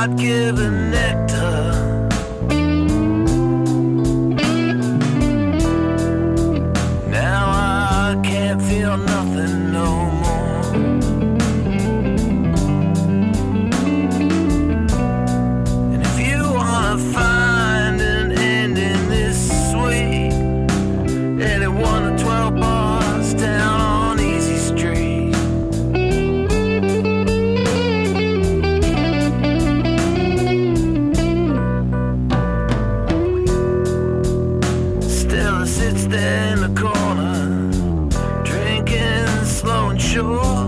God-given nectar. Now I can't feel nothing no more. And if you wanna find an end in this sweet, 81 to 12 bars down on Easy Street. Stella sits there in the corner, drinking slow and sure.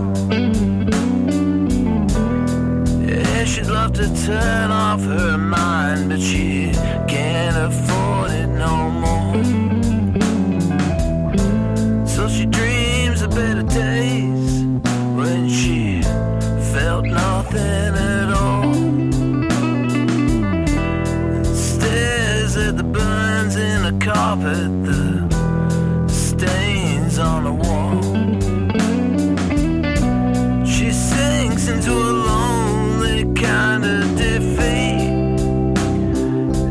Yeah, she'd love to turn off her mind, but she can't afford it no more. So she dreams of better days when she felt nothing at all, and stares at the burns in the carpet, the stains on the wall. She sinks into a lonely kind of defeat,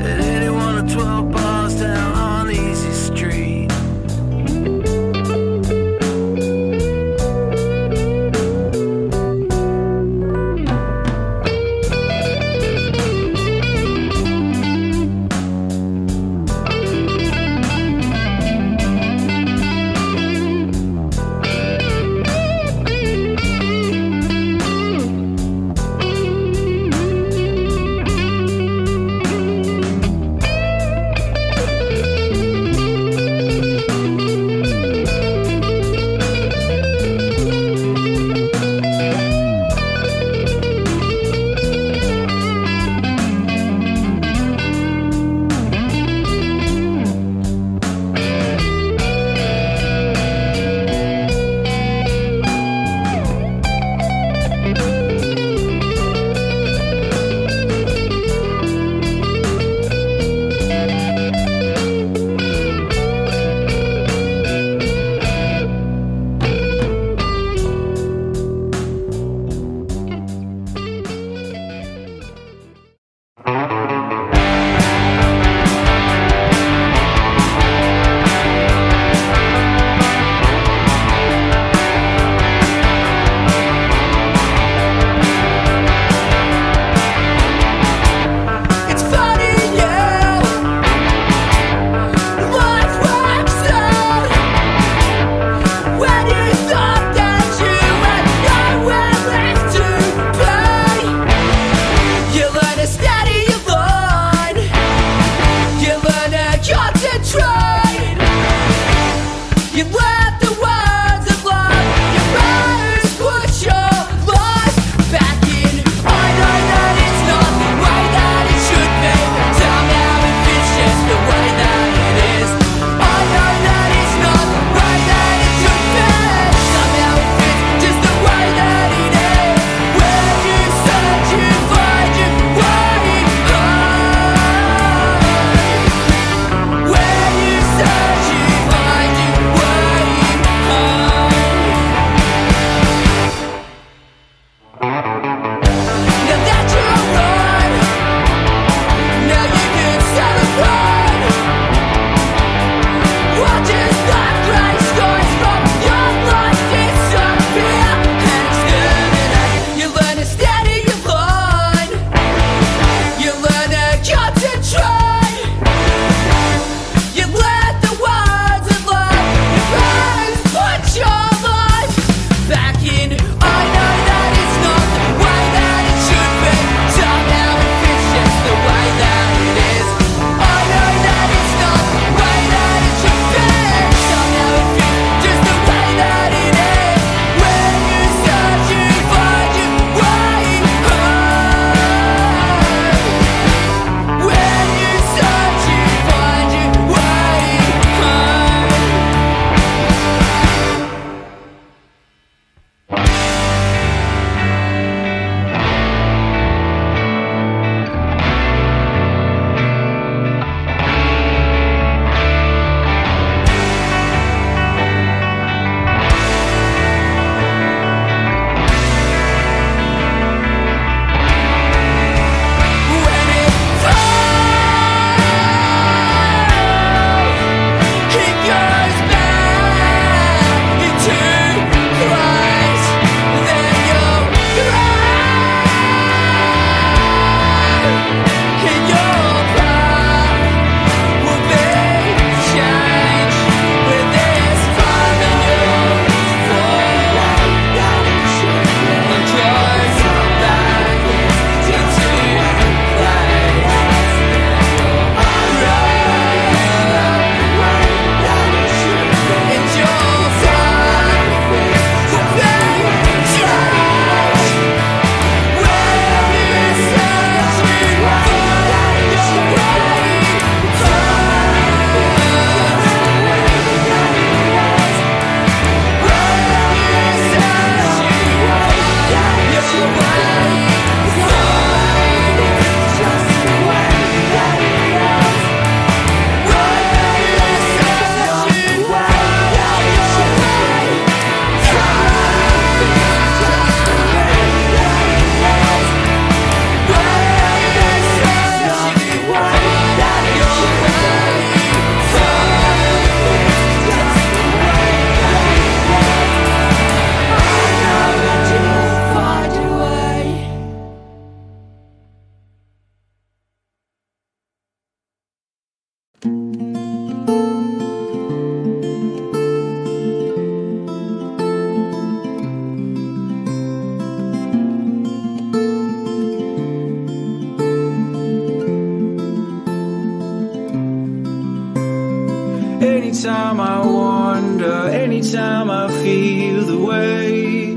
Anytime I wonder, anytime I feel the way,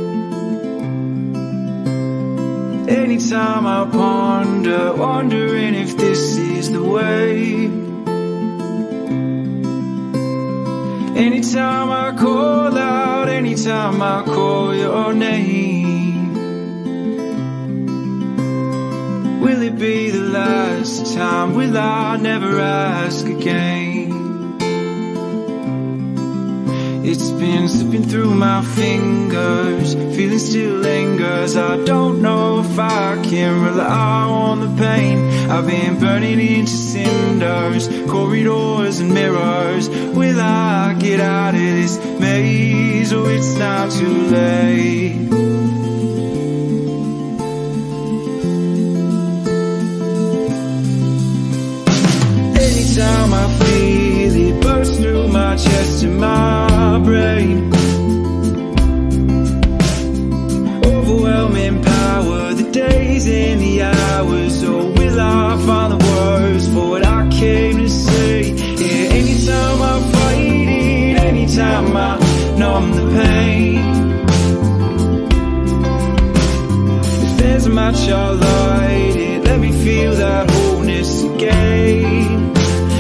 anytime I ponder, wondering if this is the way. Anytime I call out, anytime I call your name, will it be the last time? Will I never ask again? It's been slipping through my fingers, feeling still lingers. I don't know if I can rely on the pain. I've been burning into cinders, corridors and mirrors. Will I get out of this maze, or it's not too late? Anytime I feel it burst through my chest and my brain, overwhelming power, the days and the hours. Or will I find the words for what I came to say? Yeah, anytime I fight it, anytime I numb the pain. If there's a match, I'll light it. Let me feel that wholeness again.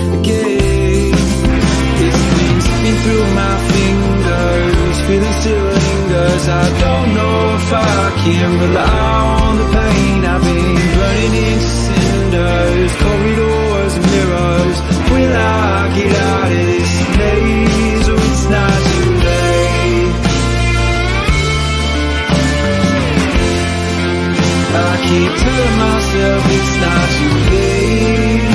It's been slipping through my fingers, feeling still lingers. I don't know if I can rely on the pain. I've been burning into cinders, corridors and mirrors. Will I get out of this maze, or it's not too late? I keep telling myself it's not too late.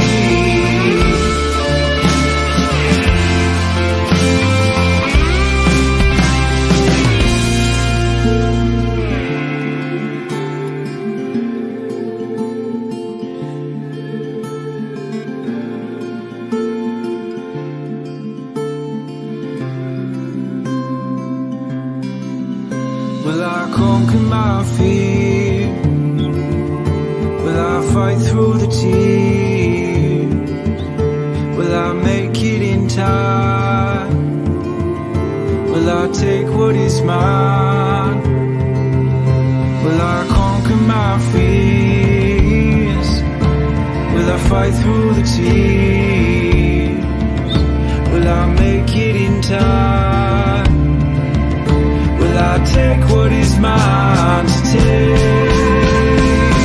Will I conquer my fear? Will I fight through the tears? Will I make it in time? Will I take what is mine? Will I conquer my fears? Will I fight through the tears? Will I make it in time? Will I take what is mine to take?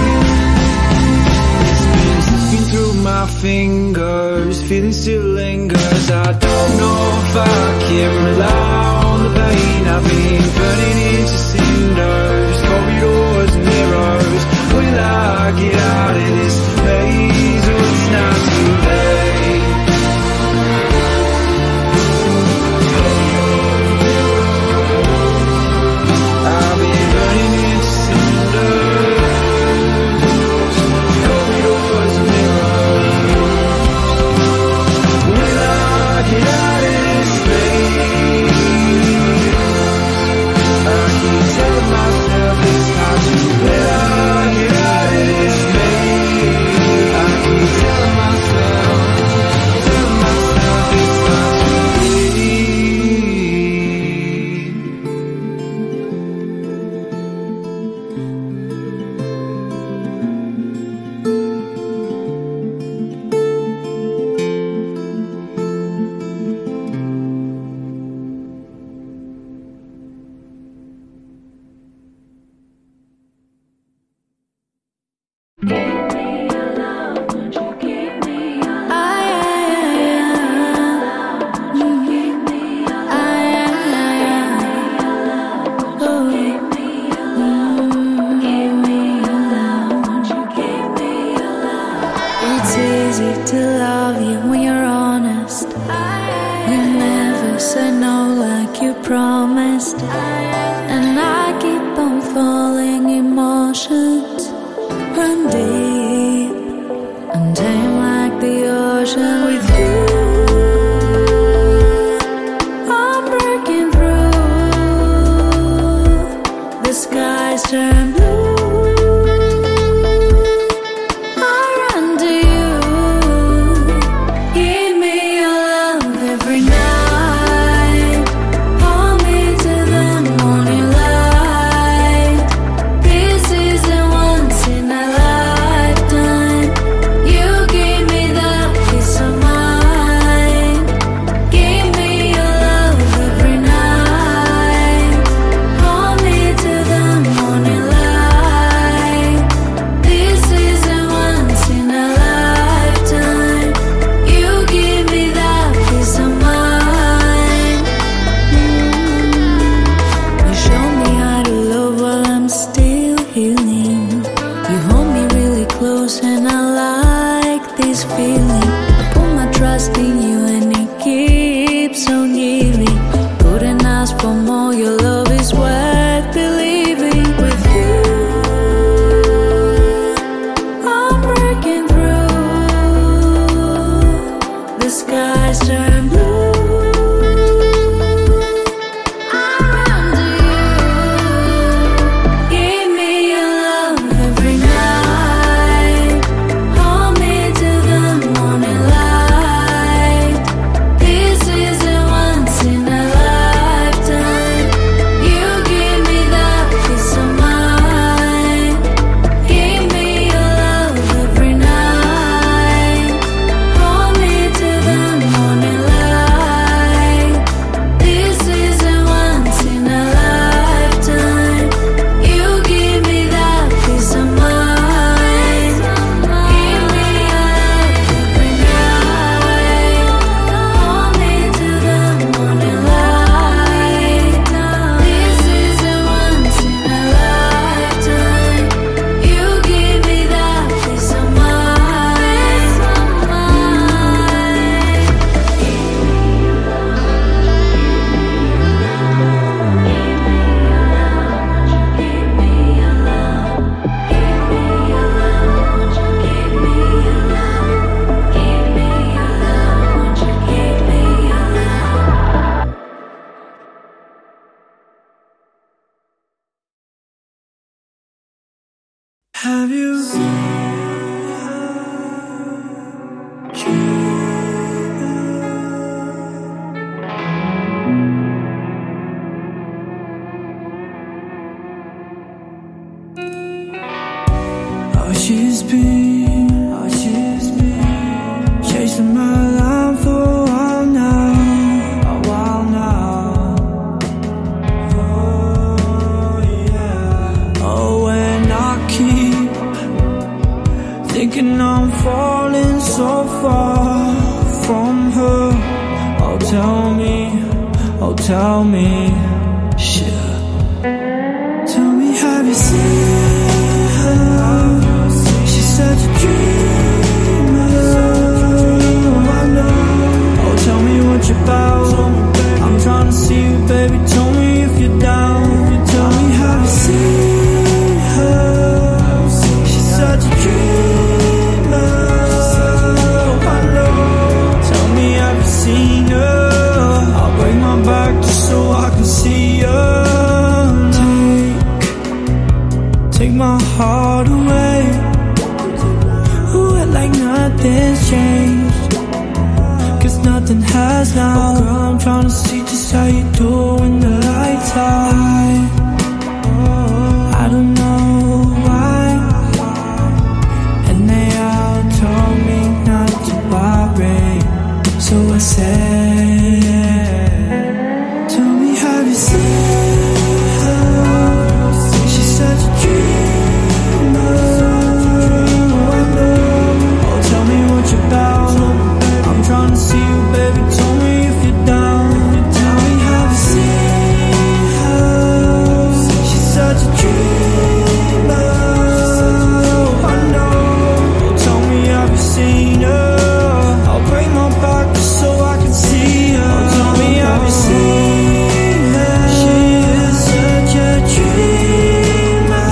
It's been slipping through my fingers, feeling still lingers. I don't know if I can rely on the pain. I've been burning into cinders, corridors and mirrors. Will I get out of this maze, or it's not too late? Every night still healing. You hold me really close and I like this feeling. I put my trust in you and it keeps on giving. Couldn't ask for more, your love is worth believing. With you I'm breaking through. The skies turn blue. Have you she's been chasing my line for a while now. Oh yeah. Oh, and I keep thinking I'm falling so far from her. Oh, tell me, shit. Tell me, have you seen her? She's such a dreamer. I know. Oh, tell me what you're about. I'm trying to see you, baby. Tell me if you're down. Tell me, have you seen her? She's such a dreamer. I know. Tell me, have you seen her? I'll break my back just so I can see her. Take my heart away. Ooh, like nothing's changed. 'Cause nothing has now. Oh girl, I'm trying to see just how you do when the lights are high. I don't know why. And they all told me not to worry. So I said, tell me, have you seen her? She's such a dreamer. I know. Oh, tell me what you're about. I'm trying to see you, baby. Tell me if you're down. Tell me, have you seen her? She's such a dreamer. I know. Oh, tell me, have you seen her? I'll break my back just so I can see her. Oh, tell me, have you seen her? She is such a dreamer.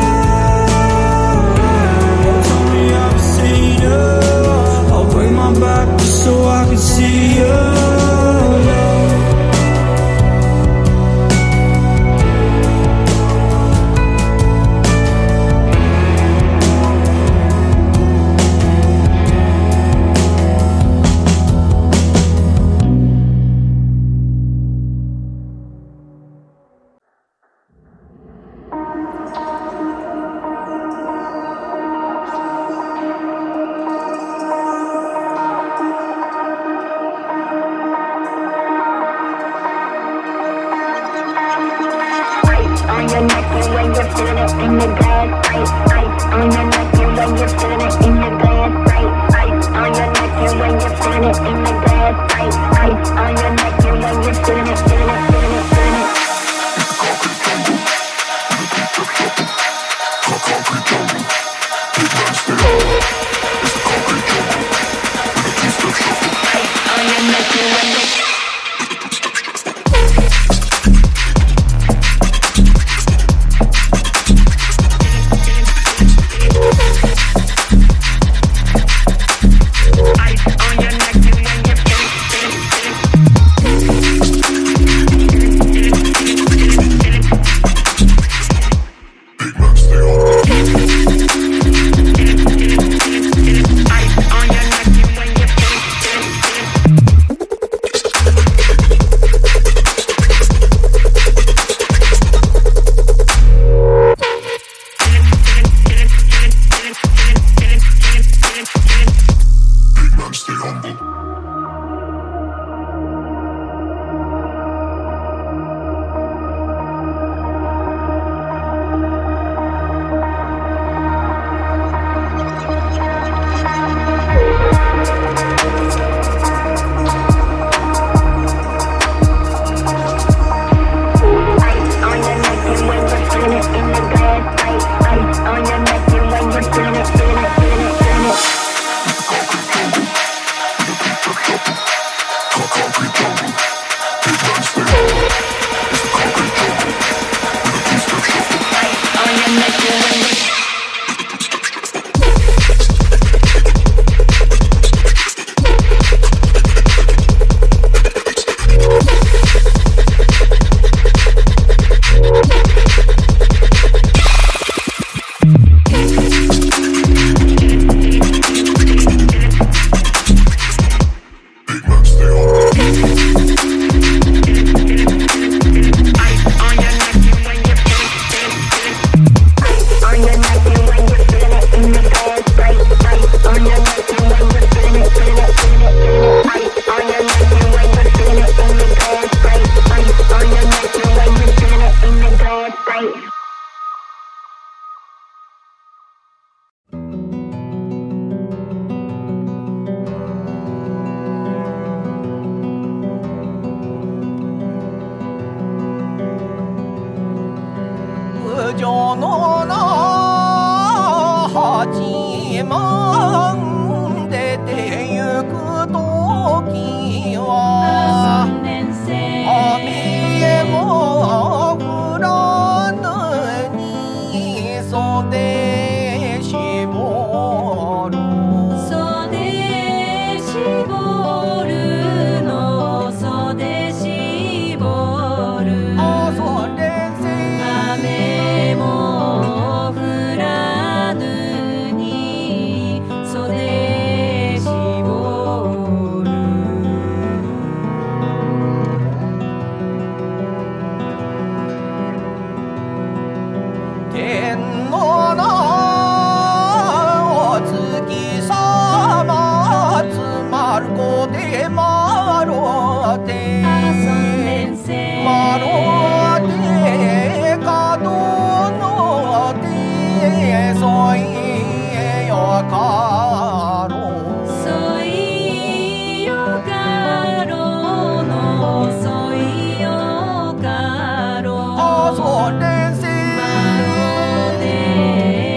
Oh, tell me, have you seen her? I'll break my back just so I can see her. On your neck, you when you're feeling it in your bed. Ice on your neck, you when you're feeling it in your bed. Ice on your neck, you when you're feeling it in your bed. Ice on your neck, you when you're feeling it, feeling it, feeling it, feeling it. ちまんでてゆくときは雨も降らぬに袖絞る袖絞るの袖絞るそれせ雨も降らぬに袖絞る天の名お月さまつまるこでまろてまろてかどのてそいよかろそいよかろのそいよかろそれせまろで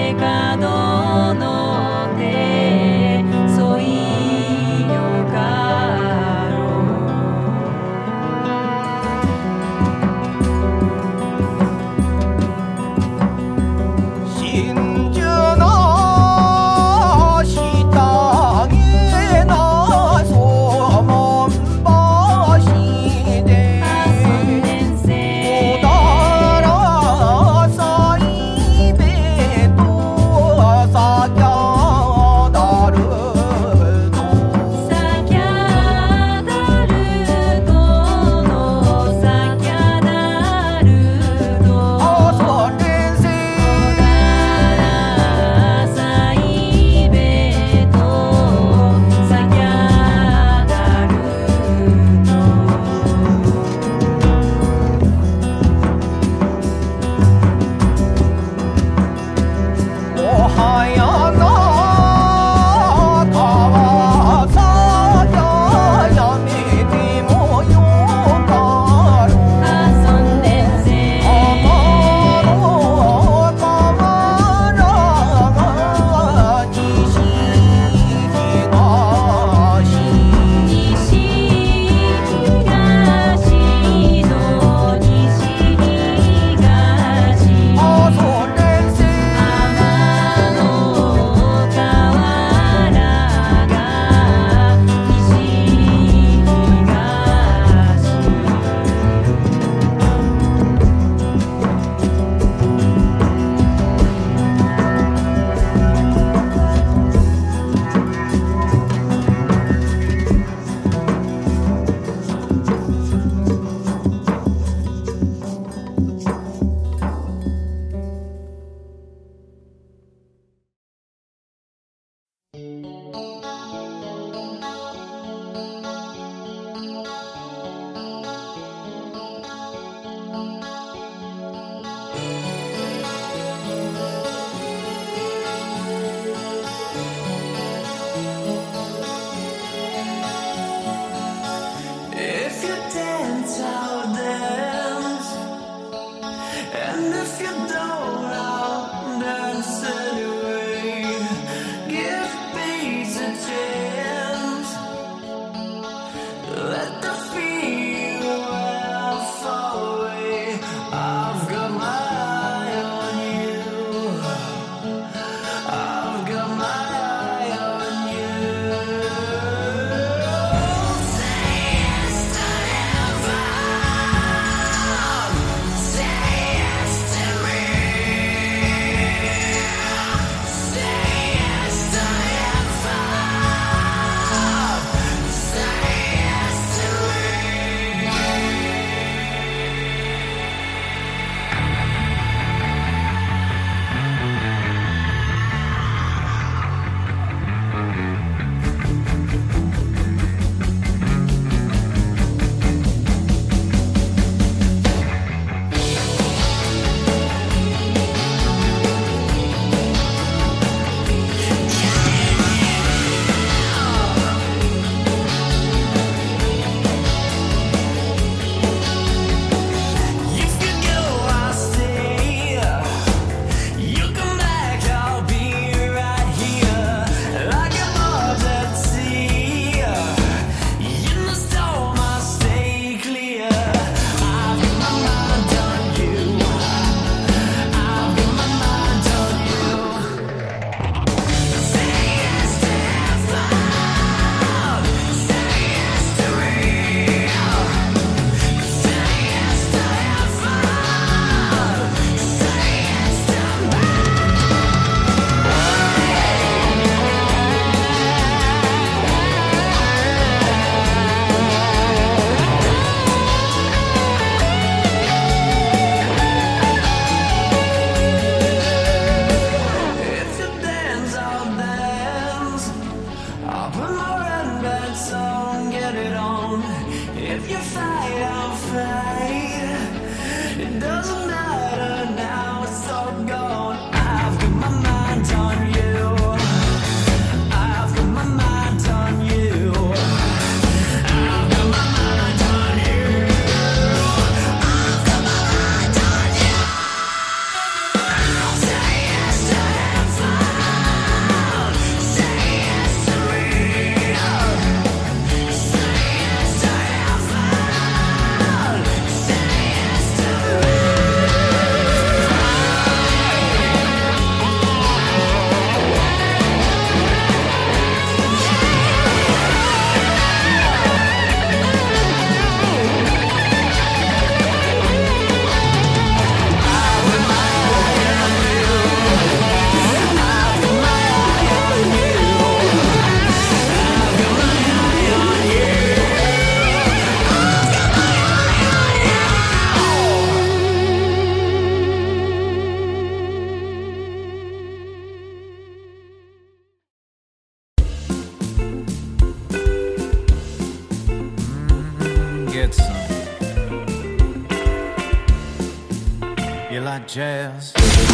jazz.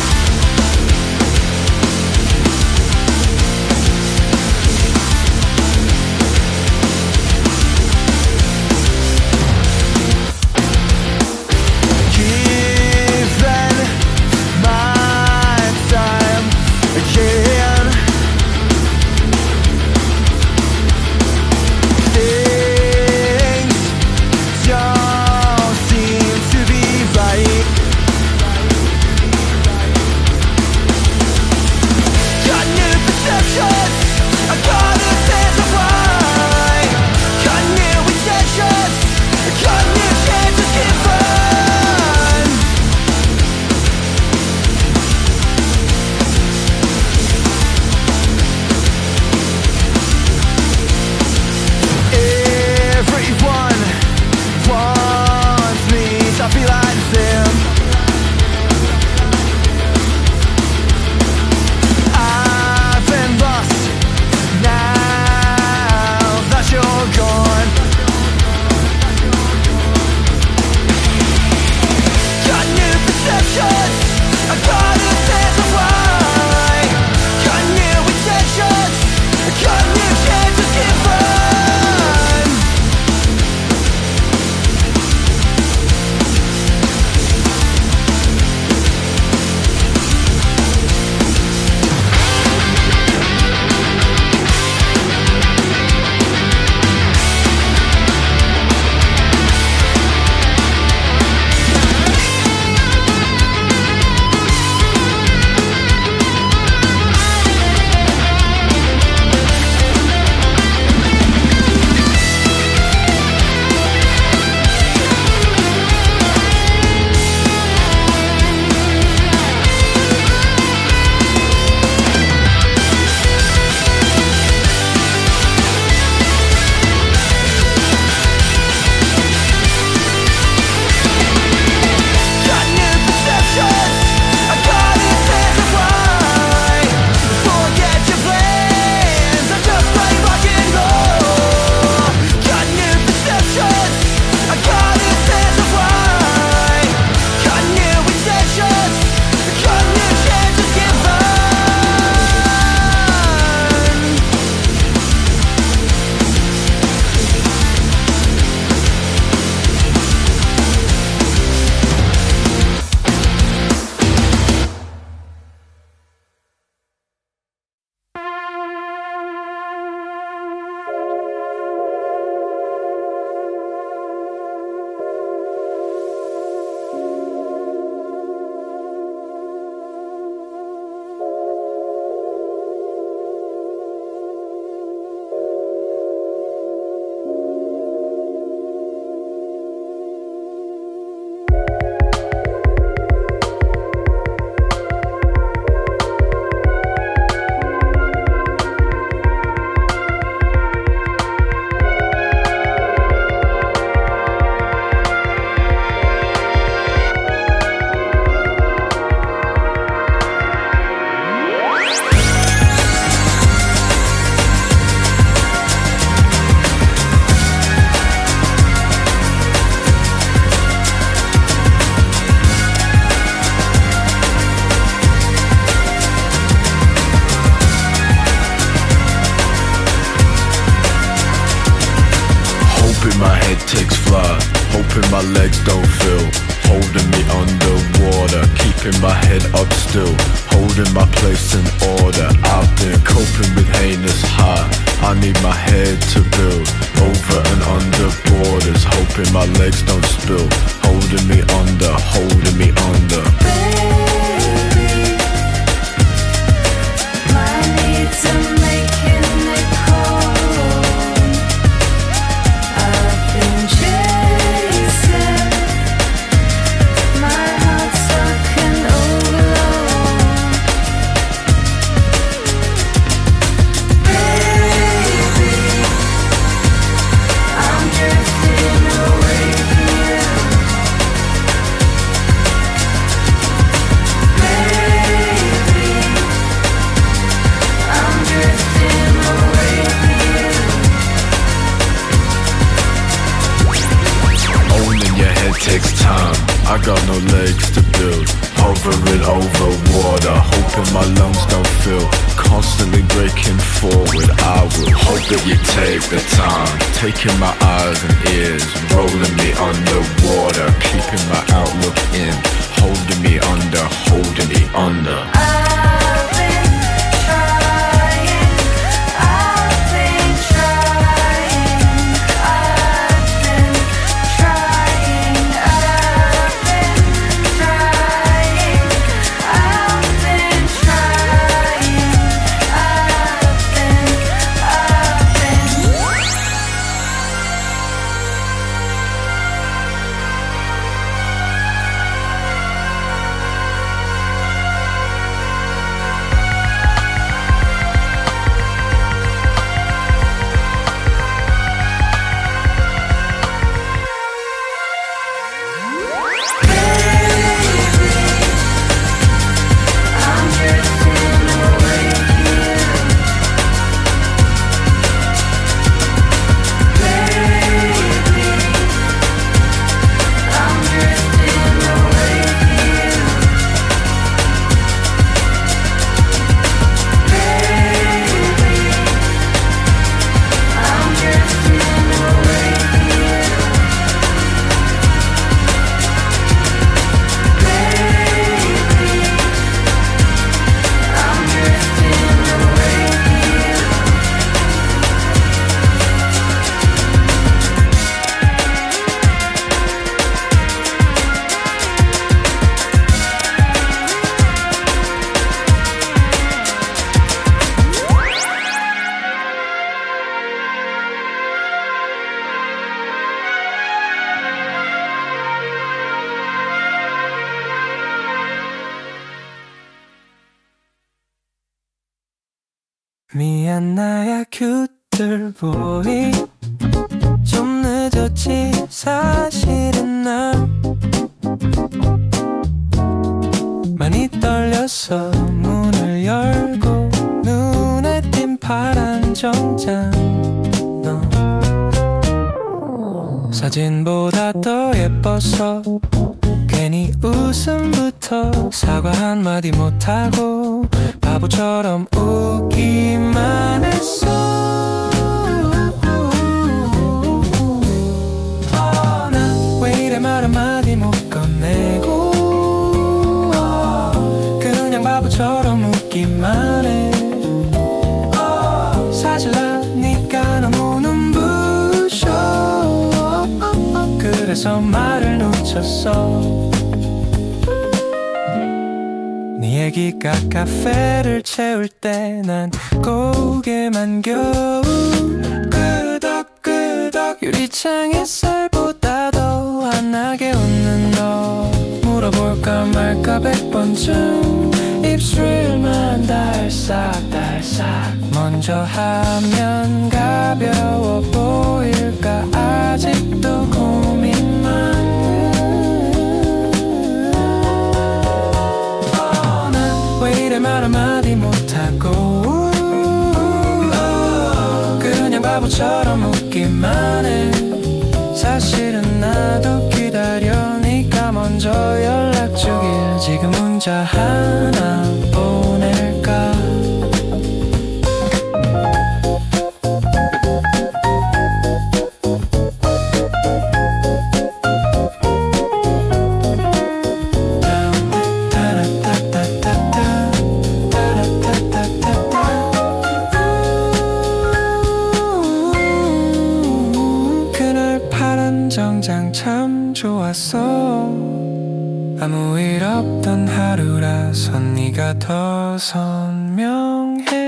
Hoping my legs don't feel, holding me underwater, keeping my head up still, holding my place in order. I've been coping with heinous high, I need my head to build, over and under borders, hoping my legs don't spill, holding me under, holding me under. Baby, my needs are making it cold. I've been chasing, my heart's stuck in overload. Baby, I'm drifting away from you. Owning your head takes time, I got no legs to build, hovering over water, hoping my lungs don't fill, constantly breaking forward. I will hope that you take the time, taking my eyes and ears, rolling me underwater, keeping my outlook in, holding me under, holding me under. 미안 나야 큐들보이 좀 늦었지 사실은 난 많이 떨려서 문을 열고 눈에 띈 파란 정장 너 사진보다 더 예뻐서 괜히 웃음부터 사과 한마디 못하고 바보처럼 웃기만 했어. 나 왜 이래 말 한마디 못 건네고 그냥 바보처럼 웃기만 해. 사실 나니까 너무 눈부셔. 그래서 말을 놓쳤어. 네 얘기가 카페를 채울 때 난 고개만 겨우 끄덕끄덕 유리창 햇살보다 더 환하게 웃는 너 물어볼까 말까 100번쯤 입술만 달싹달싹 먼저 하면 가벼워 보일까 아직도 고민만 왜 이래 말 한마디 못하고 그냥 바보처럼 웃기만 해. 사실은 나도 기다려니까 먼저 연락 주길. 지금 문자 하나 보낼까. 정장 참 좋았어. 아무 일 없던 하루라서 네가 더 선명해.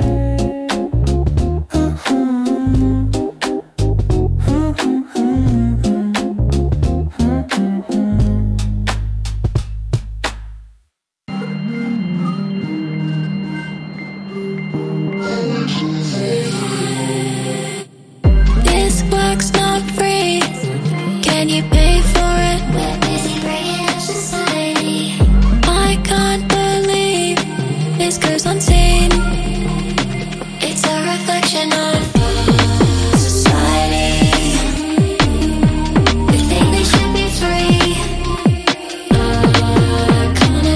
This work's not free. Can you pay for it? I can't believe this goes unseen. It's a reflection of society. We think they should be free. Economy.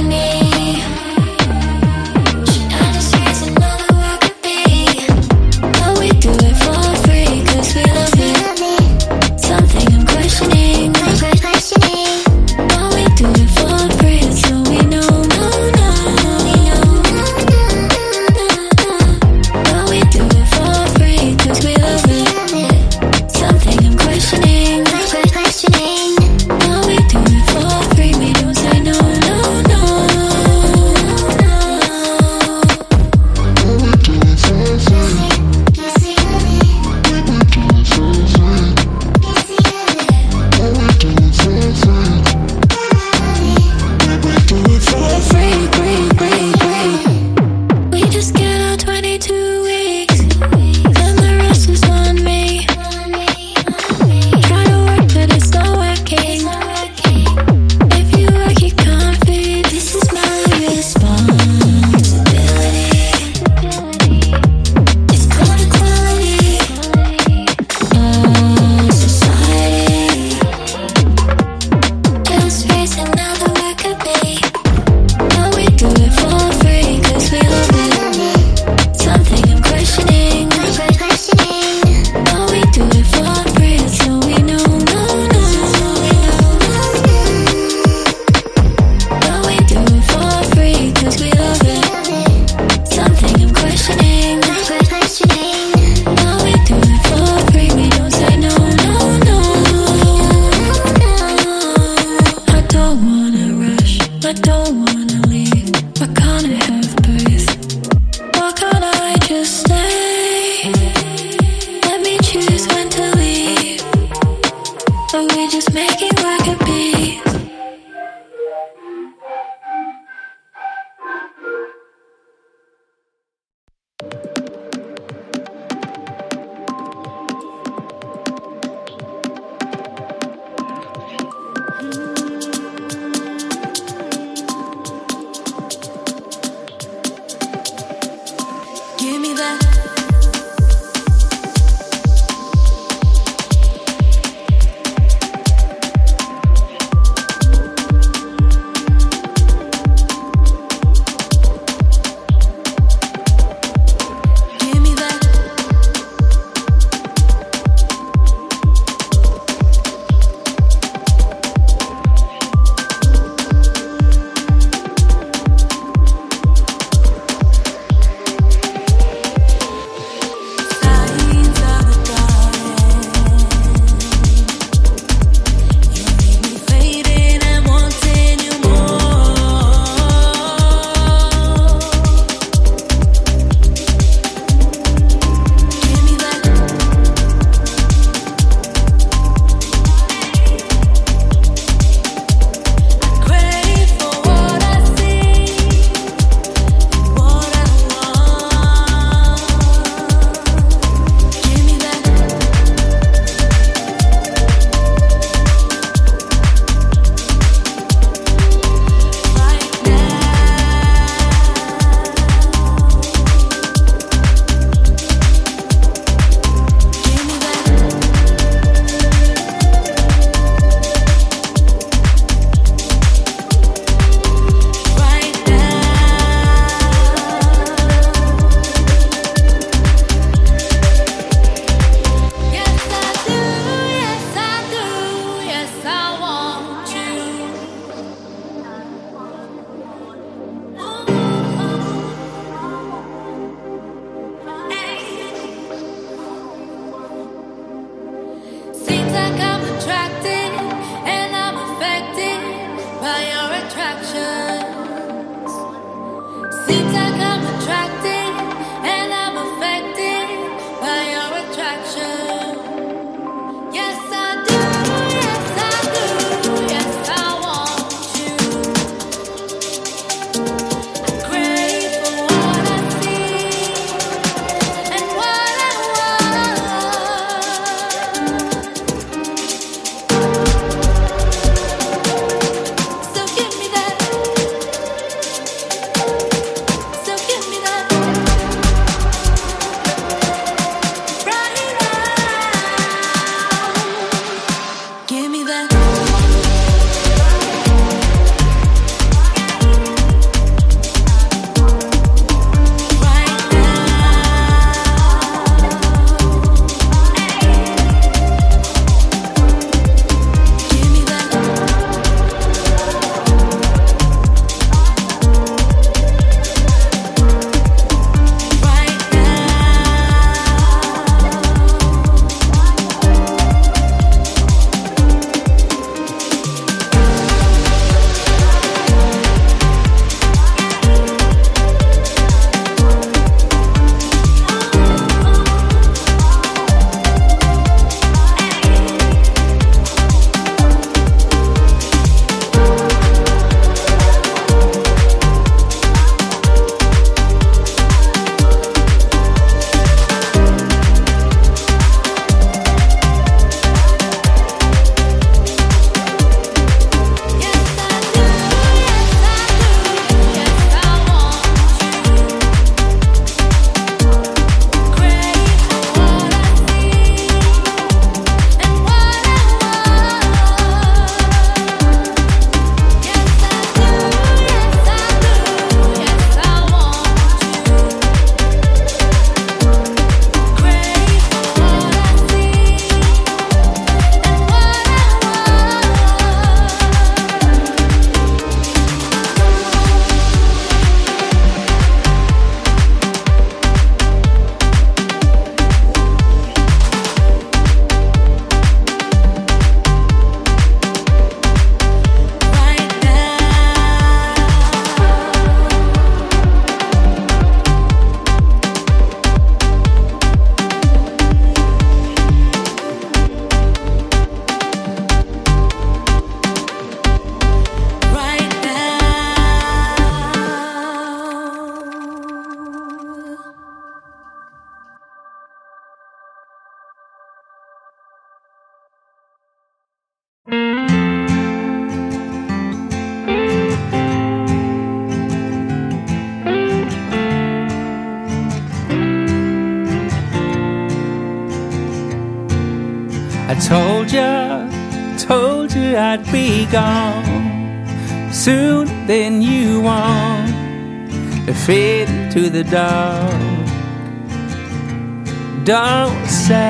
I told you I'd be gone sooner than you want to fade into the dark. Don't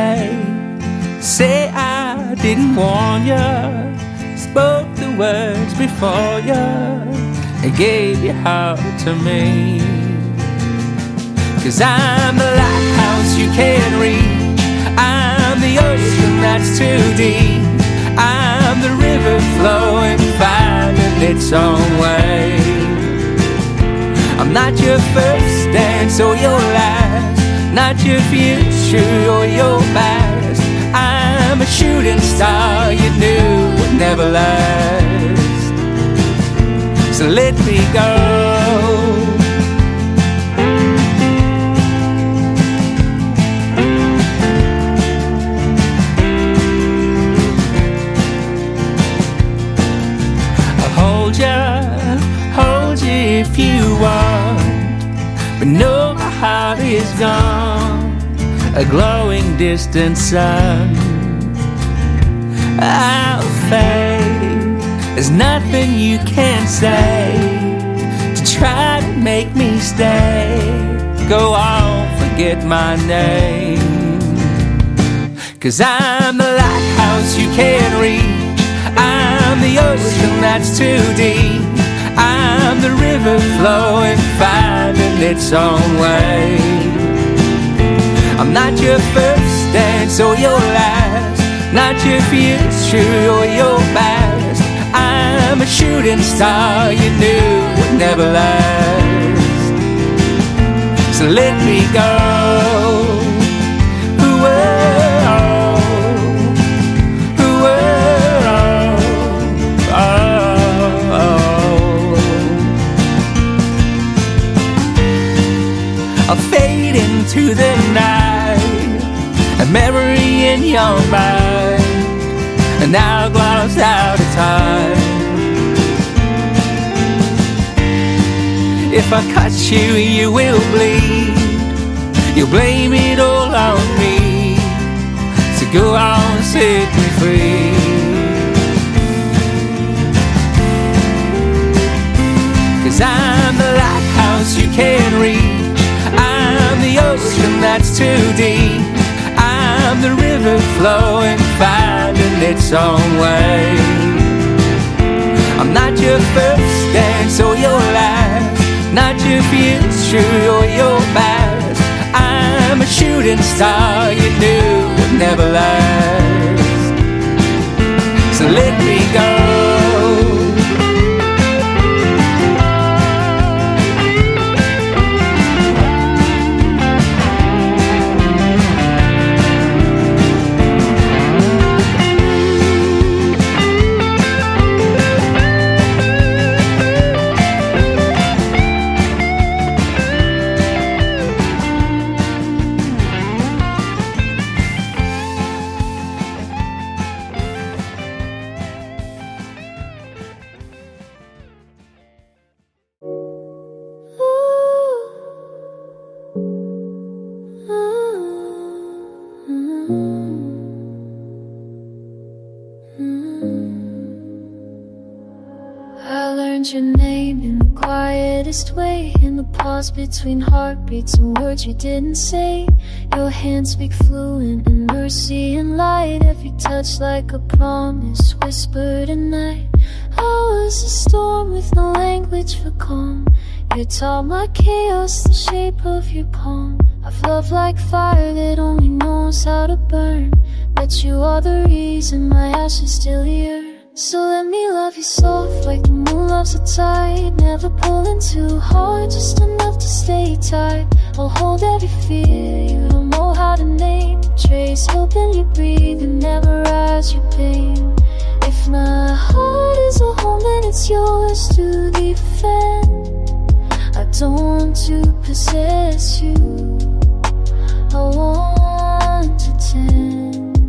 say I didn't warn you. Spoke the words before you and gave your heart to me. 'Cause I'm the lighthouse you can't reach, I'm the ocean that's too deep, I'm the river flowing, finding its own way. I'm not your first dance or your last, not your future or your past. I'm a shooting star you knew would never last. So let me go. Hold you if you want, but no, my heart is gone, a glowing distant sun. I'll fade, there's nothing you can say to try to make me stay. Go on, forget my name. 'Cause I'm the lighthouse you can't reach, I'm the ocean that's too deep, I'm the river flowing, finding its own way. I'm not your first dance or your last, not your future or your past. I'm a shooting star you knew would never last. So let me go. I'll fade into the night, a memory in your mind, an hourglass out of time. If I cut you, you will bleed, you'll blame it all on me. So go on, set me free. 'Cause I'm the lighthouse you can't reach, I'm the ocean that's too deep, I'm the river flowing, finding its own way. I'm not your first dance or your last, not your future or your past. I'm a shooting star you knew would never last. So let me go. Your name in the quietest way, in the pause between heartbeats and words you didn't say. Your hands speak fluent in mercy and light, every touch like a promise whispered at night. I was a storm with no language for calm, you taught my chaos the shape of your palm. I've loved like fire that only knows how to burn, but you are the reason my ash is still here. So let me love you soft like the moon loves the tide, never pulling too hard, just enough to stay tight. I'll hold every fear you don't know how to name, trace hoping you breathe and never rise your pain. If my heart is a home then it's yours to defend. I don't want to possess you, I want to tend.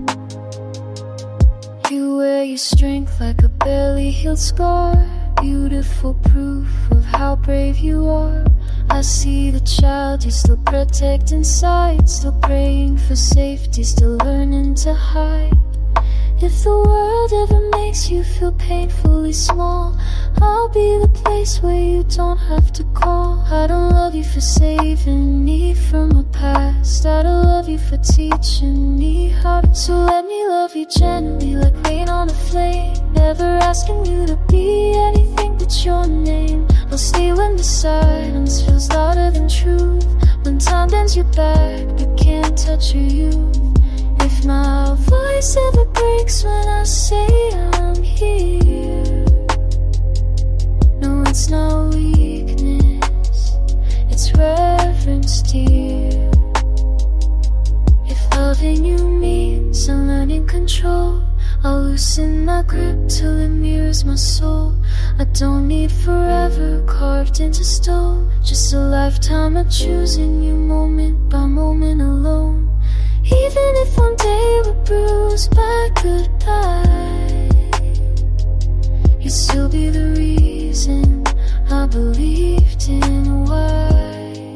You wear your strength like a barely healed scar, beautiful proof of how brave you are. I see the child you still protect inside, still praying for safety, still learning to hide. If the world ever makes you feel painfully small, I'll be the place where you don't have to call. I don't love you for saving me from my past, I don't love you for teaching me how to. So let me love you gently like rain on a flame, never asking you to be anything but your name. I'll stay when the silence feels louder than truth, when time bends your back but can't touch your youth. If my voice ever breaks when I say I'm here, no, it's not weakness, it's reverence, dear. If loving you means unlearning control, I'll loosen my grip till it mirrors my soul. I don't need forever carved into stone, just a lifetime of choosing you moment by moment alone. Even if one day we're bruised by goodbye, you'd still be the reason I believed in why.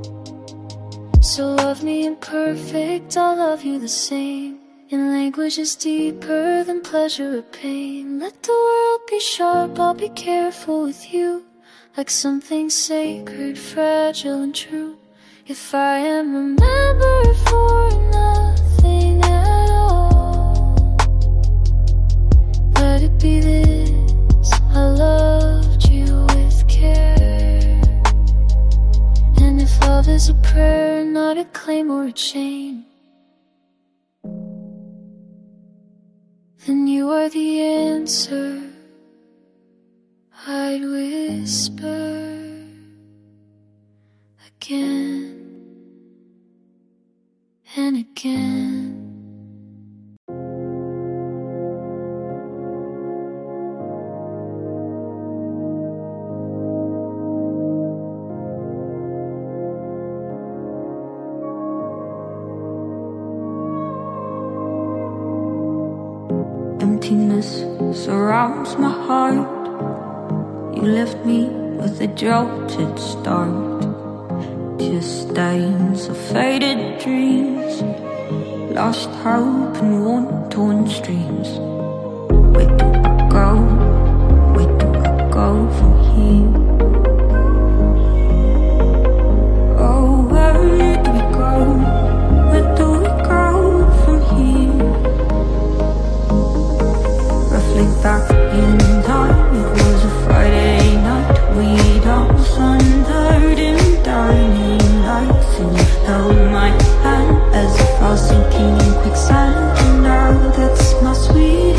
So love me imperfect, I'll love you the same, in languages deeper than pleasure or pain. Let the world be sharp, I'll be careful with you, like something sacred, fragile and true. If I am remembered for nothing at all, let it be this: I loved you with care. And if love is a prayer, not a claim or a chain, then you are the answer I'd whisper again and again. Emptiness surrounds my heart. You left me with a jolted start. Tear stains of faded dreams, lost hope and worn-torn streams. Where do I go? Where do I go from here? Oh, where do we go? Where do we go from here? Roughly back in time, it was a Friday night. We'd all sundered in dining lights, and you held my hand as if I was sinking in quicksand. And now that's my sweet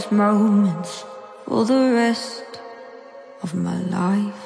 these moments for the rest of my life.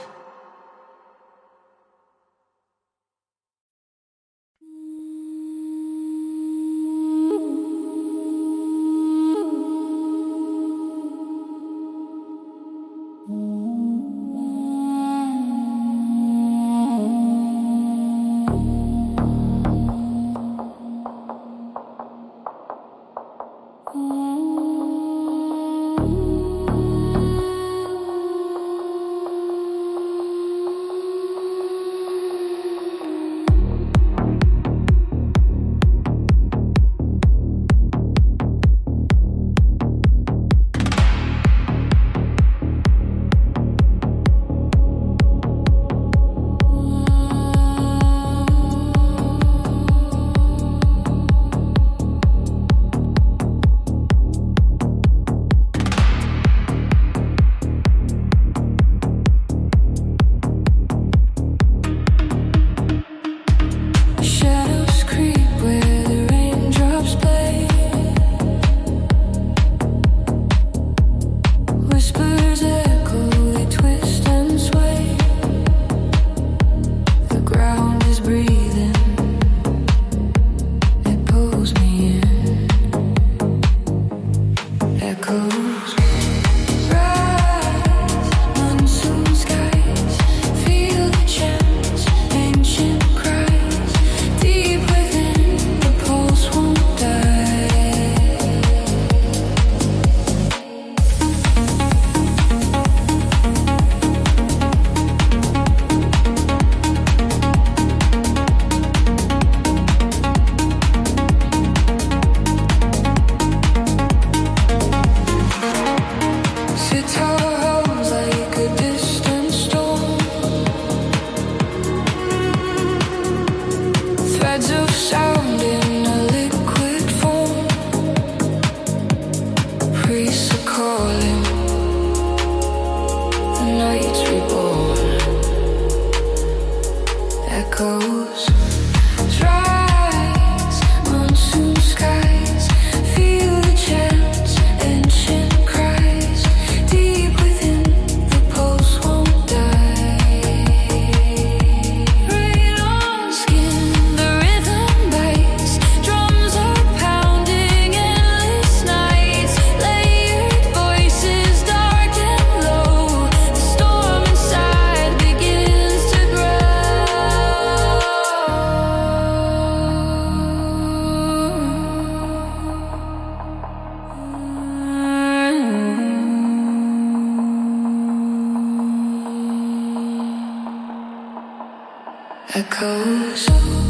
Echoes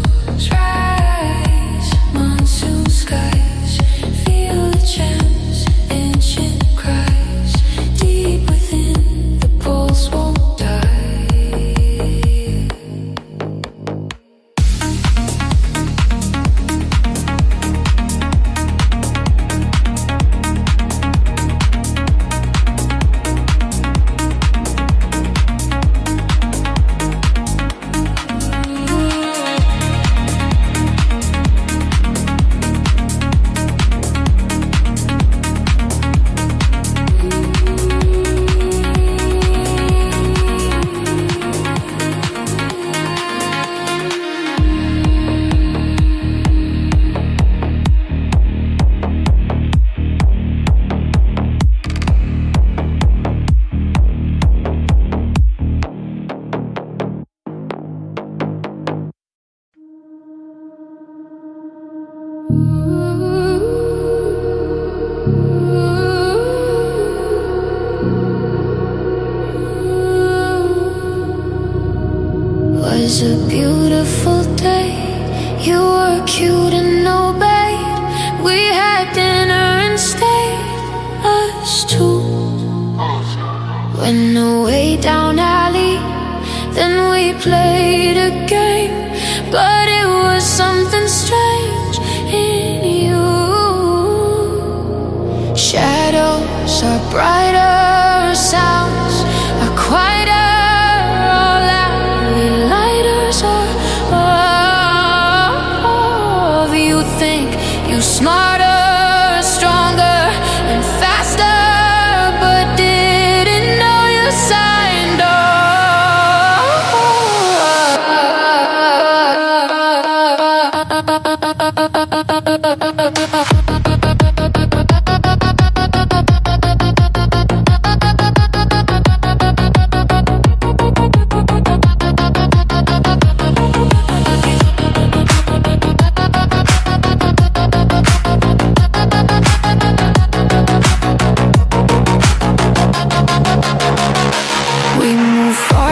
rise, monsoon skies, feel the chance, ancient cries, deep within, the pulse won't die. Was a beautiful day. You were cute and obeyed. We had dinner and stayed, us two. Went away down alley, then we played a game. But it was something strange in you. Shadows are brighter, sounds are quieter. You think you're smarter, stronger, and faster.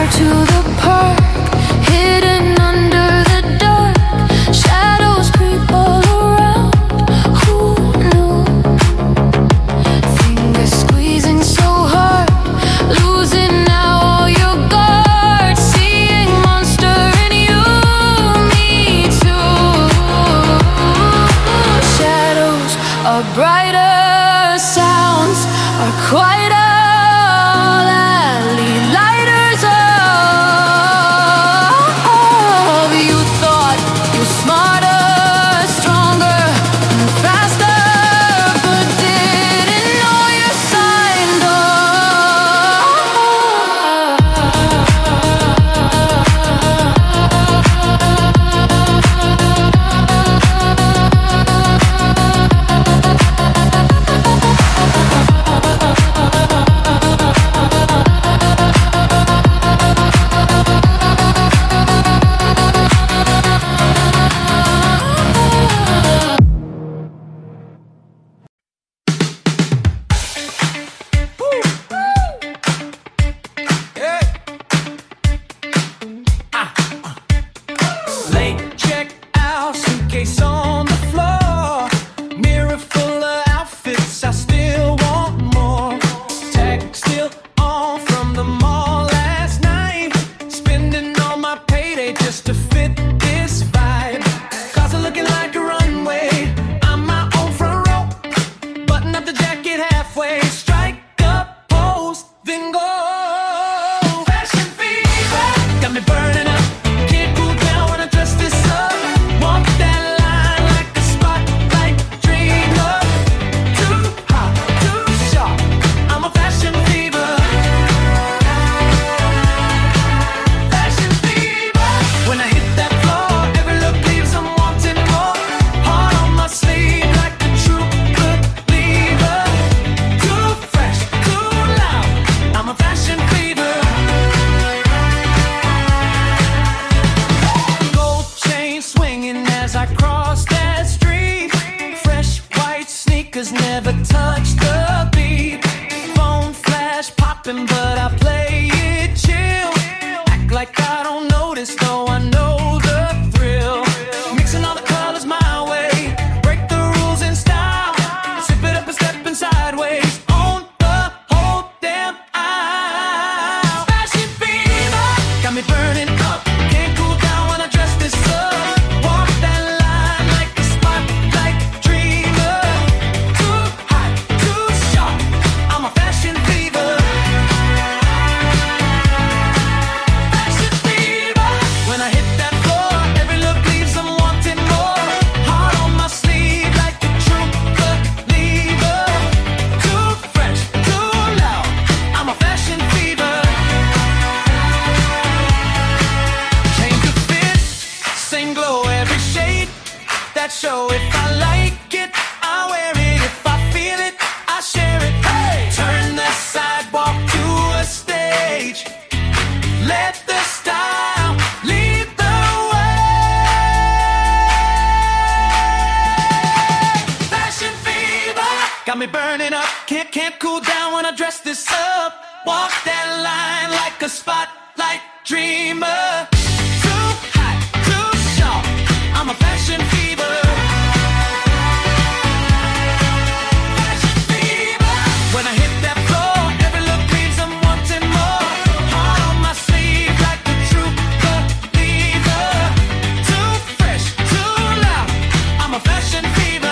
to the park, hidden under the dark. Shadows creep all around. Who knew? Fingers squeezing so hard, losing now all your guard. Seeing monster in you, me too. Shadows are brighter, sounds are quieter. Got me burning up, can't cool down when I dress this up. Walk that line like a spotlight dreamer. Too hot, too sharp, I'm a fashion fever. Fashion fever. When I hit that floor, every look leaves them wanting more. Heart on my sleeve like a true believer. Too fresh, too loud, I'm a fashion fever.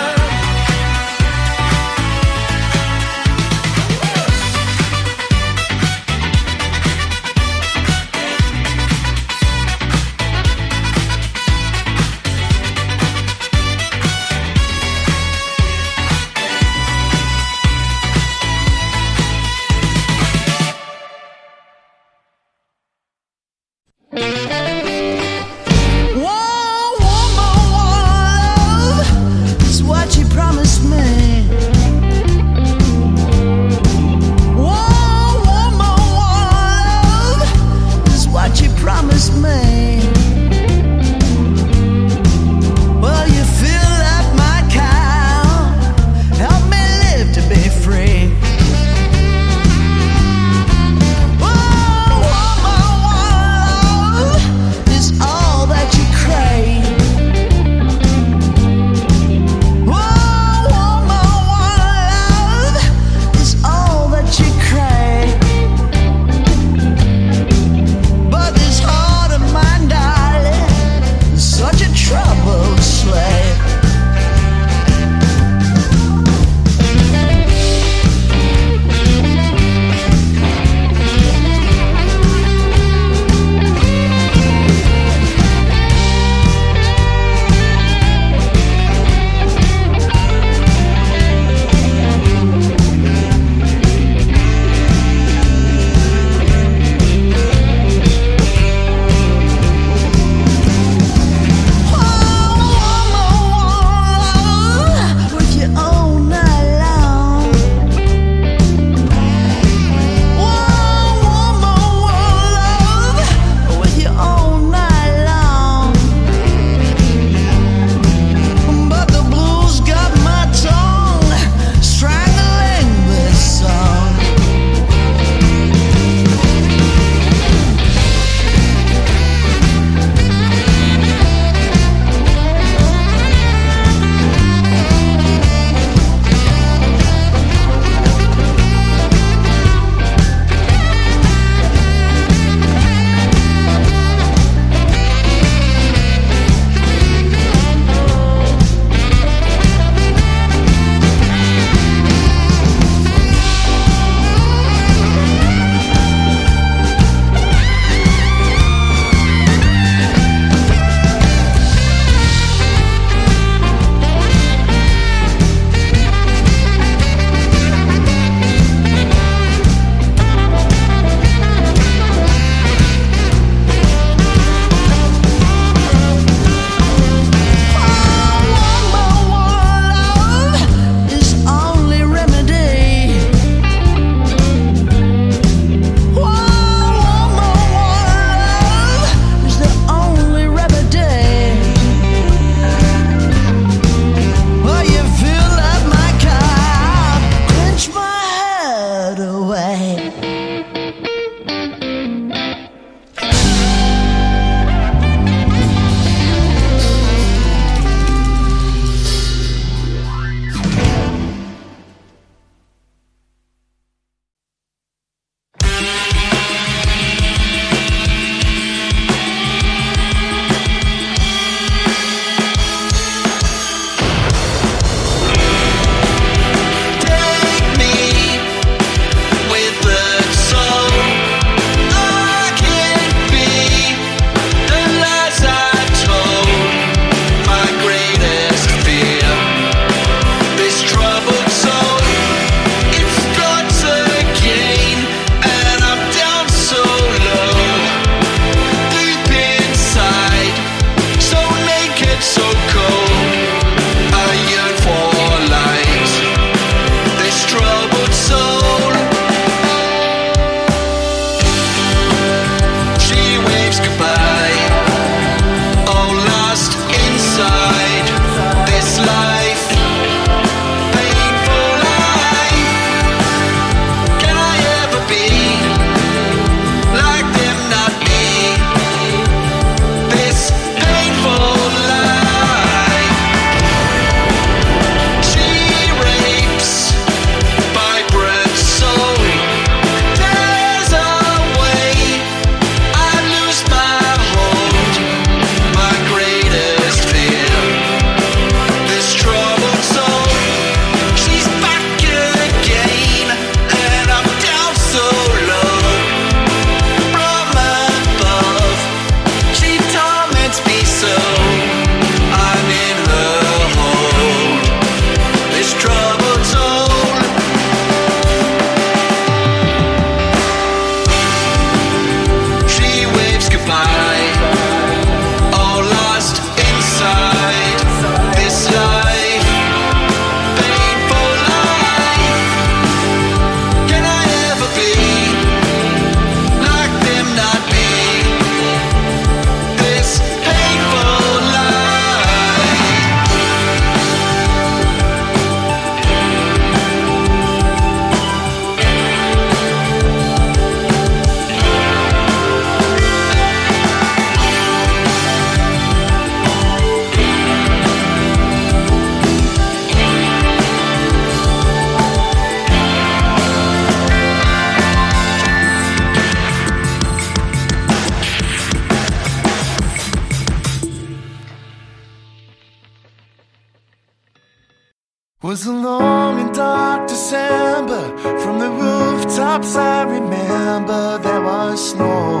Was a long and dark December. From the rooftops I remember there was snow,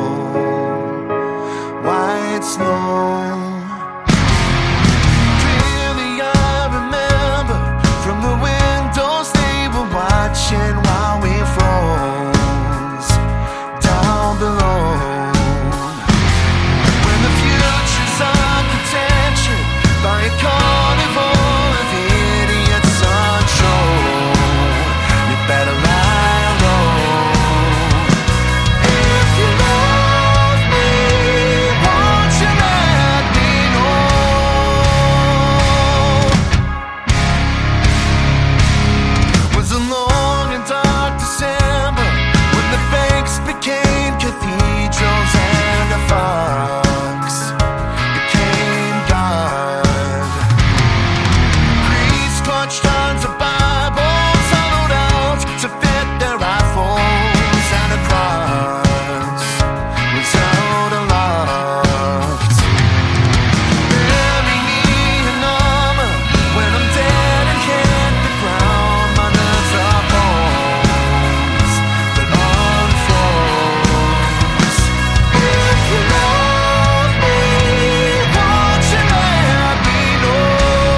white snow. Clearly I remember from the windows they were watching while we froze down below. When the future's architecture by a carnival of idiots on show, you better lie low. If you love me, won't you let me know? Was a long and dark December when the banks became cathedrals and the fox became God. Priests clutched onto Bibles hollowed out to fit their iPhones, and the cross was out aloft. Bury me in armor when I'm dead and hit the ground. My nerves are bones that unfroze. If you love me, won't you let me know?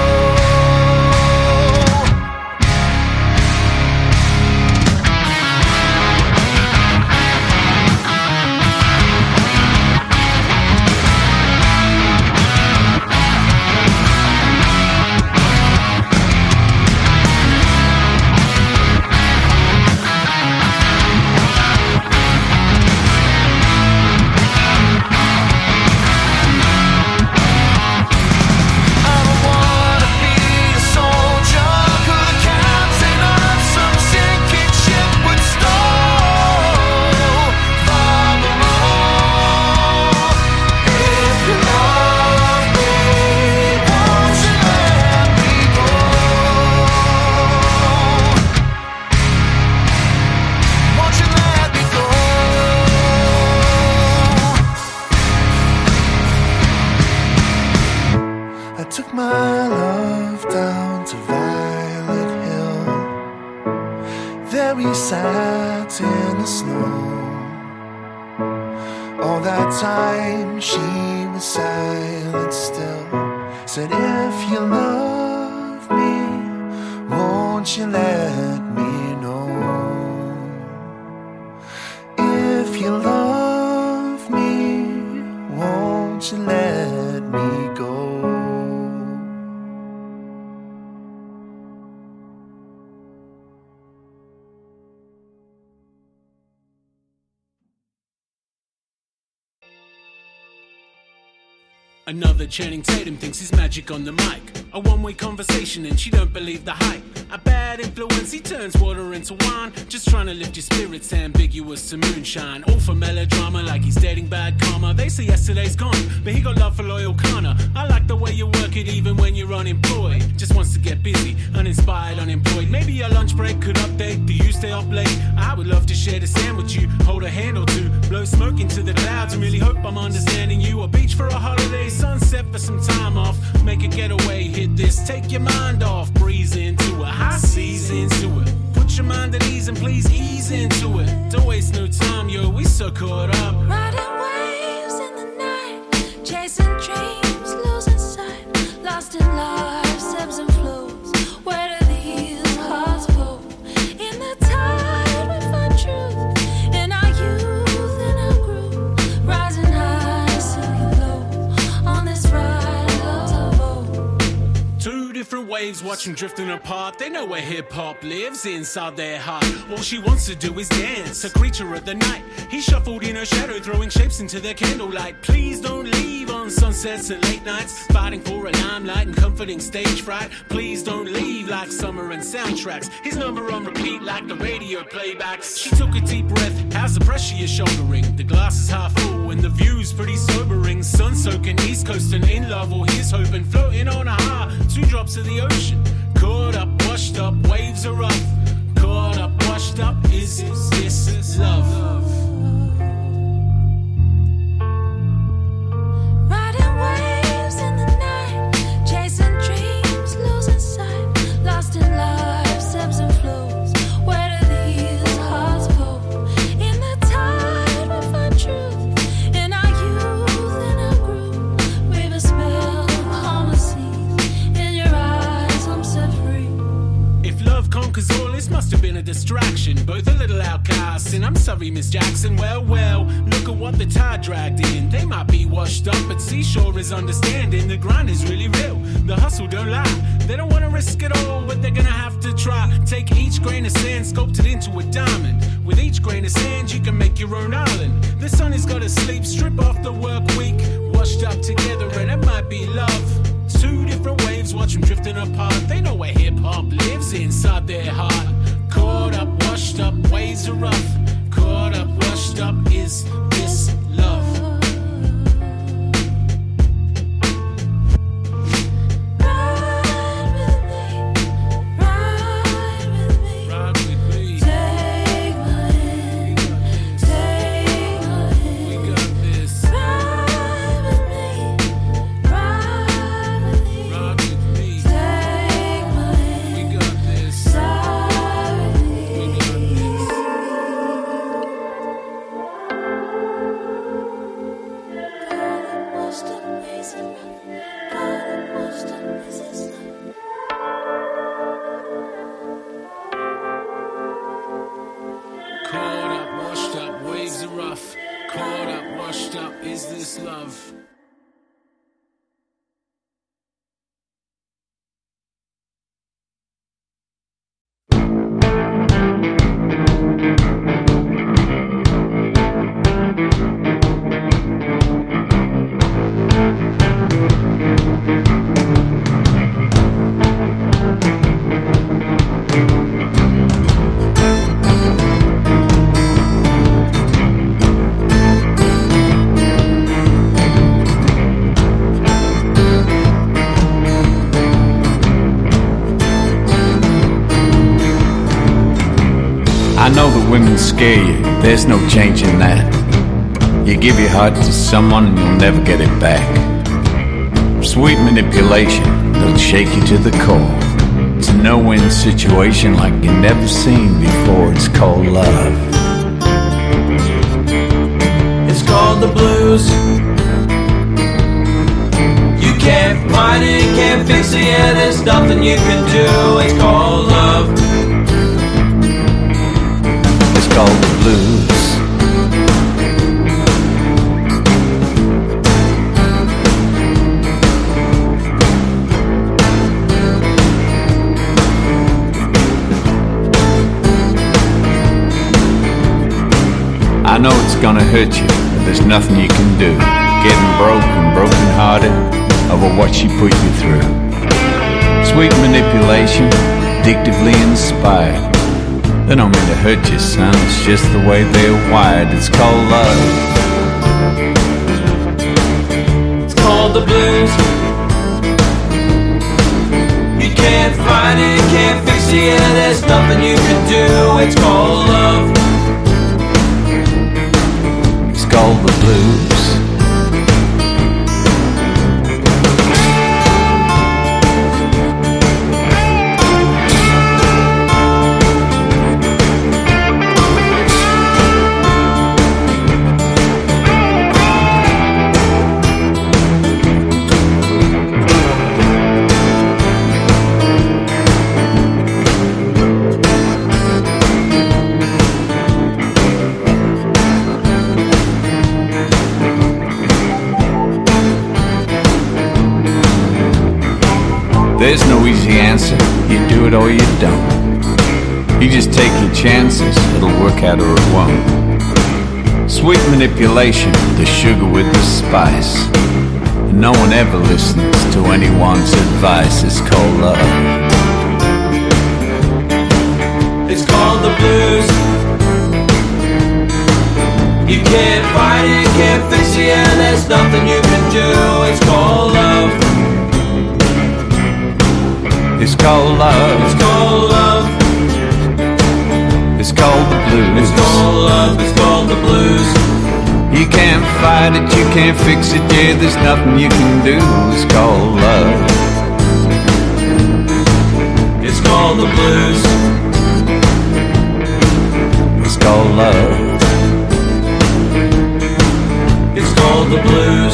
I don't wanna be a soldier, could a captain of some sinking ship would stall far below. If you love me, won't you let me go? Won't you let me go? I took my love down to Violet Hill. There we sat in the snow. All that time she was silent still. Said, if you love me, won't you let me know? If you love me, won't you let me go? Another Channing Tatum thinks he's magic on the mic. A one-way conversation and she don't believe the hype. A bad influence, he turns water into wine. Just trying to lift your spirits, ambiguous to moonshine. All for melodrama like he's dating bad karma. They say yesterday's gone, but he got love for loyal Connor. I like the way you work it even when you're unemployed. Just wants to get busy, uninspired, unemployed. Maybe a lunch break could update. Do you stay up late? I would love to share the sand with you. Hold a hand or two, blow smoke into the clouds. And really hope I'm understanding you. A beach for a holiday, sunset for some time off. Make a getaway, hit this, take your mind off. Breeze into it, high seas into it. Put your mind at ease and please ease into it. Don't waste no time, yo, we so caught up. Riding waves in the night, chasing dreams, losing sight, lost in life's ebbs and flows. Where do these hearts go? In the tide we find truth, in our youth and our growth. Rising high, sinking low, on this ride of hope. Two different waves, watch them drifting apart. They know where hip-hop lives, inside their heart. All she wants to do is dance, a creature of the night. He shuffled in her shadow, throwing shapes into their candlelight. Please don't leave on sunsets and late nights, fighting for a limelight and comforting stage fright. Please don't leave like summer and soundtracks. His number on repeat like the radio playbacks. She took a deep breath, how's the pressure you're shouldering? The glass is half full and the view's pretty sobering. Sun-soaking east coast and in love, or here's hoping. Floating on a high, 2 drops of the ocean. Caught up, washed up, waves are rough. Caught up, washed up, is this love? Riding waves in the night, chasing dreams, losing sight, lost in love. distraction. Both a little outcast, and I'm sorry, Miss Jackson. Well, look at what the tide dragged in. They might be washed up, but seashore is understanding. The grind is really real. The hustle don't lie. They don't want to risk it all, but they're gonna have to try. Take each grain of sand, sculpt it into a diamond. With each grain of sand, you can make your own island. The sun has got to sleep, strip off the work week. Washed up together, and it might be love. Two different waves, watch them drifting apart. They know where hip-hop lives inside their heart. Caught up, washed up, waves are rough. Caught up, washed up, is this love? I know that women scare you, there's no changing that. You give your heart to someone and you'll never get it back. Sweet manipulation, they'll shake you to the core. It's a no-win situation like you've never seen before. It's called love. It's called the blues. You can't fight it, can't fix it, yeah, there's nothing you can do. It's called love. It's called the blues. I know it's gonna hurt you, but there's nothing you can do. Getting broken hearted over what she put you through. Sweet manipulation, addictively inspired. They don't mean to hurt you, son, it's just the way they're wired. It's called love. It's called the blues. You can't fight it, can't fix it, yeah, there's nothing you can do. It's called love. It's called the blues. There's no easy answer, you do it or you don't. You just take your chances, it'll work out or it won't. Sweet manipulation, the sugar with the spice. And no one ever listens to anyone's advice. It's called love. It's called the blues. You can't fight it, can't fix it, yeah, there's nothing you can do. It's called love. It's called love. It's called love. It's called the blues. It's called love. It's called the blues. You can't fight it, you can't fix it, yeah, there's nothing you can do. It's called love. It's called the blues. It's called love. It's called the blues.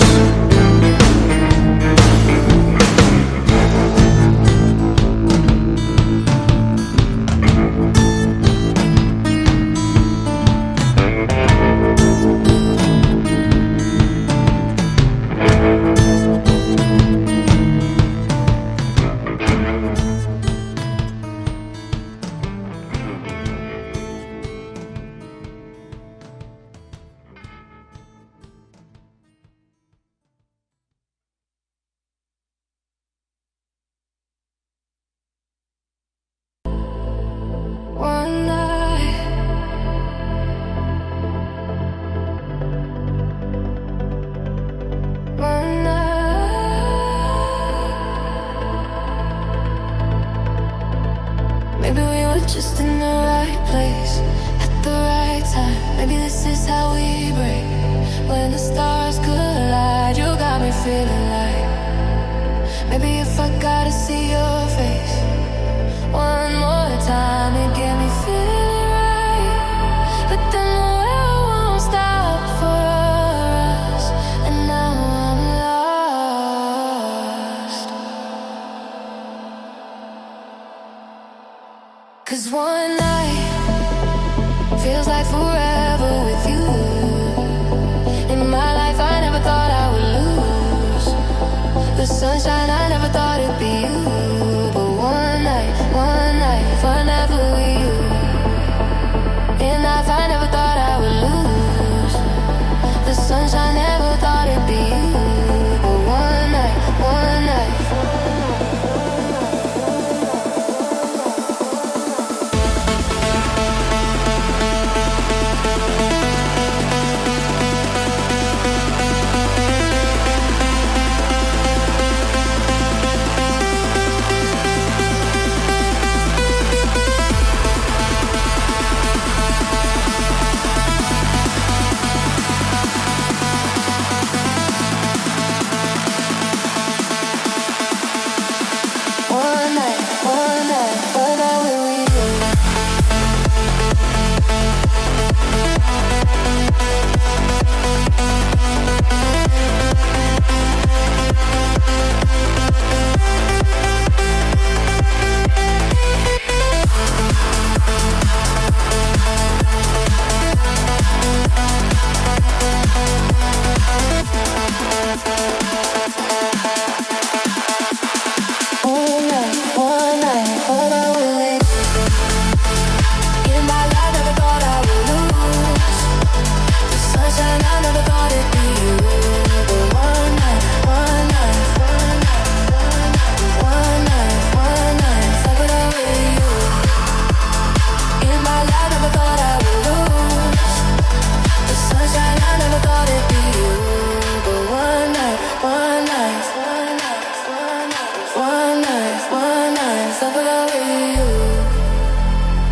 place at the right time. Maybe this is how we break. When the stars collide, you got me feeling like maybe if I gotta see your face one more time, you get me feeling right. But then the world won't stop for us, and now I'm lost. 'Cause one night feels like forever with you. In my life I never thought I would lose the sunshine, I never thought it'd be you. But one night, forever with you. In life I never thought I would lose the sunshine, never thought it'd be you. But one night,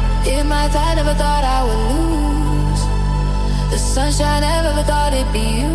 sunshine, I never thought it'd be you.